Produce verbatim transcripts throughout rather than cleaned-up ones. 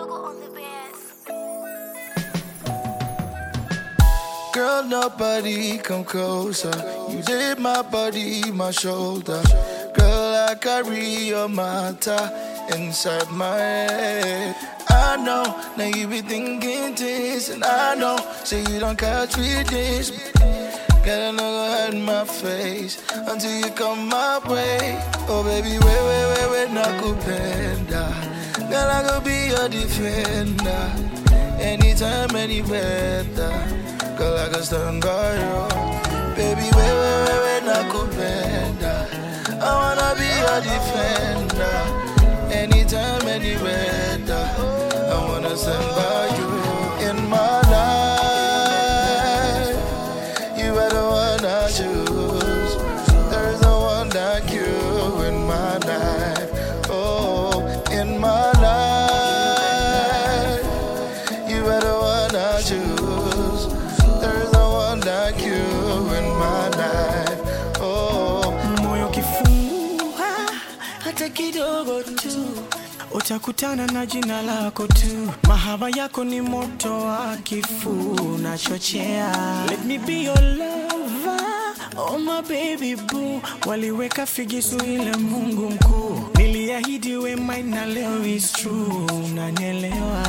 Girl, nobody come closer. You did my body, my shoulder. Girl, I carry your matter inside my head. I know, now you be thinking this, and I know, say you don't catch with this. Girl, I'm not gonna hide my face until you come my way. Oh baby, wait, wait, wait, wait, nakupenda. Girl, I go be your defender. Anytime, anywhere. Girl, I can stand by you. Baby, wait, wait, wait, wait, nakupenda. I wanna be your defender. Anytime, anywhere. I wanna stand by you in my life. You are the one I choose. There's no one like you in my life. Oh, in my life. You are the one I choose. There's no one like you in my life. Oh, moyo kifungua hata kidogo tu, utakutana na jina lako tu. Mahaba yako ni moto wa kifu unachochea. Let me be your lover, oh my baby boo. Waliweka figisu ile Mungu mkuu. Niliahidi we mine na leo is true. Unanielewa?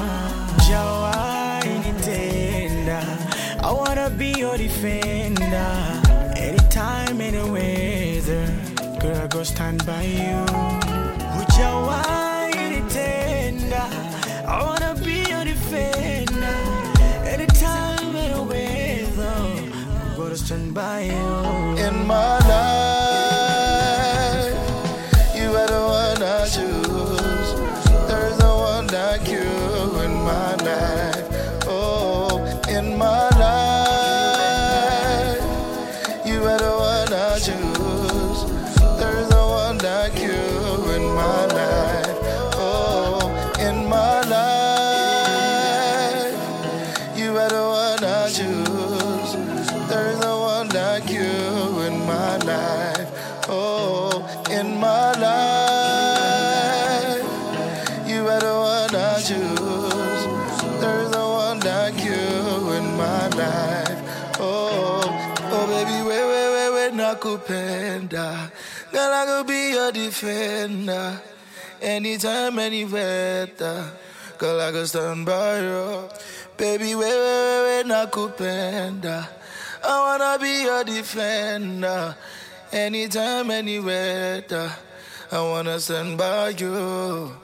Jawai nitenda, I wanna be your defender. Anytime, anywhere, girl, I go stand by you. Hujawai nitenda, I wanna be your defender. Anytime, anywhere, I'm gonna stand by you. in my life, you are the one I choose. There's no one like you in my life. Oh, in my life, you are the one I choose. There's no one like you in my life. Oh, in my life, you are the one I choose. There's no one like you in my life. Oh, in my life, you are the one I choose. There's no one like you in my life. Oh, oh baby, wait, wait, wait, wait, nakupenda. Girl, I go be your defender. Anytime, anywhere. Girl, I go stand by you. Baby, wait, wait, wait, wait, nakupenda. I wanna be your defender. Anytime, anywhere. I wanna stand by you.